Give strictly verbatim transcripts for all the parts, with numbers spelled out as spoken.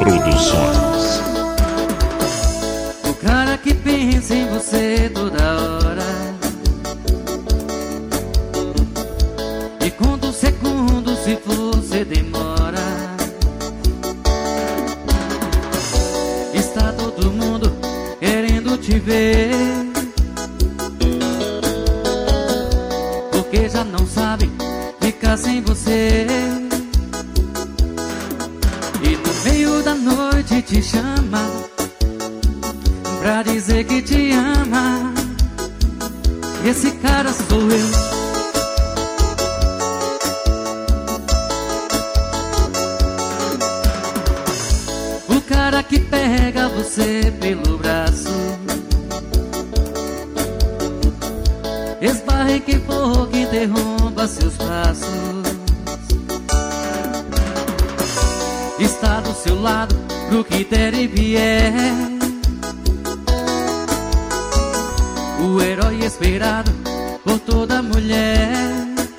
Produções. O cara que pensa em você toda hora e conta um segundo se você demora. Está todo mundo querendo te ver, porque já não sabem ficar sem você. E no meio da noite te chama pra dizer que te ama. Esse cara sou eu. O cara que pega você pelo braço, esbarre quem for que interrompa seus passos. Está do seu lado pro que der e vier, o herói esperado por toda mulher.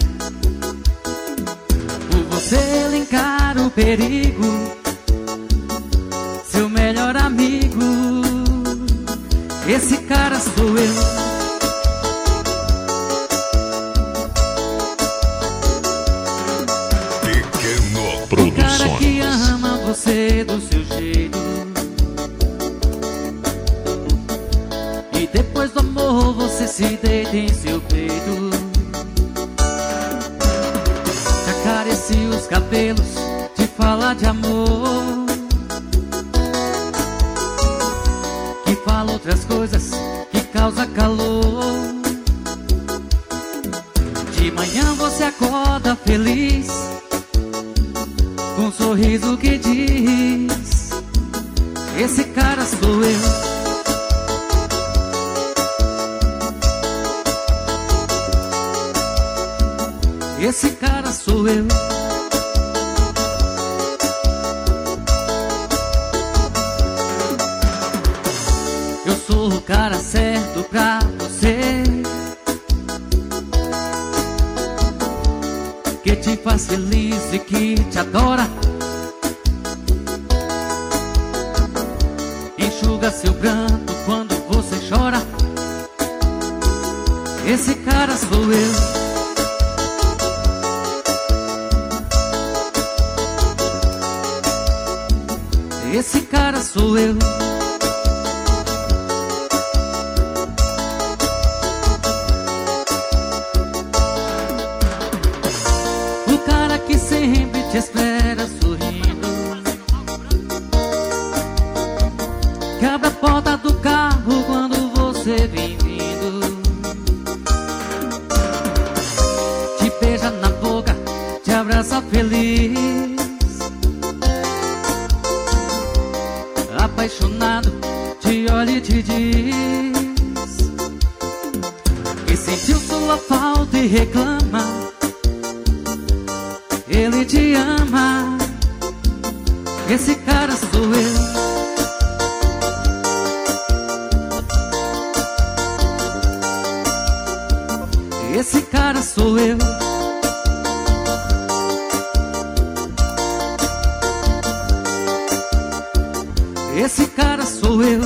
Por você ele encara o perigo, seu melhor amigo. Esse cara sou eu. O cara que ama você do seu jeito, e depois do amor você se deita em seu peito. Te acaricia os cabelos, te fala de amor, que fala outras coisas, que causa calor. De manhã você acorda feliz, com um sorriso que diz: esse cara sou eu. Esse cara sou eu. Eu sou o cara certo pra você, que te faz feliz e que te adora, enxuga seu pranto quando você chora. Esse cara sou eu. Esse cara sou eu. O cara que sempre te espera sorrindo, que abre a porta do carro quando você vem vindo, te beija na boca, te abraça feliz, apaixonado, te olha e te diz que sentiu sua falta e reclama. Ele te ama. Esse cara sou eu. Esse cara sou eu. Esse cara sou eu.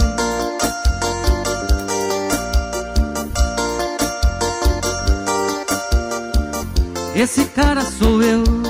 Esse cara sou eu.